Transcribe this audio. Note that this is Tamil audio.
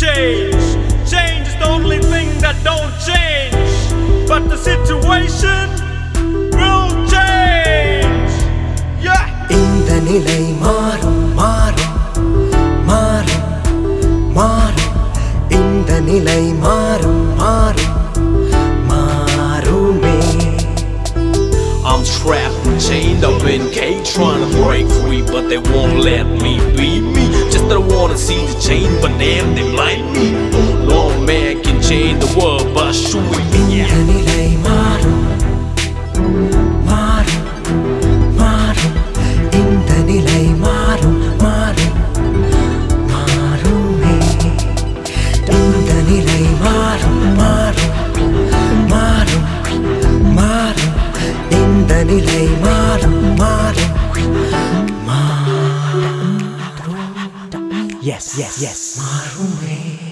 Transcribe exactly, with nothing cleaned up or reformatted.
change. Change is the only thing that don't change, but the situation will change. Yeah. இந்த நிலை மாறும் மாறும் மாறும் மாறும் இந்த நிலை மாறும் மாறும் மாறுமே. I'm trapped and chained up in cage, trying to break free, but they won't let me be me. Just that I wanna see the change, but damn, they blind me. No man can change the world, but shoot me. இந்த நிலை மாறும் மாறும் மாறும் இந்த நிலை மாறும் மாறும் மாறுமே. இந்த நிலை மாறும் மாறும் மாறும் மாறும் இந்த நிலை மாறும் மாறும் மாறும். Yes, yes, yes. மாறுமே.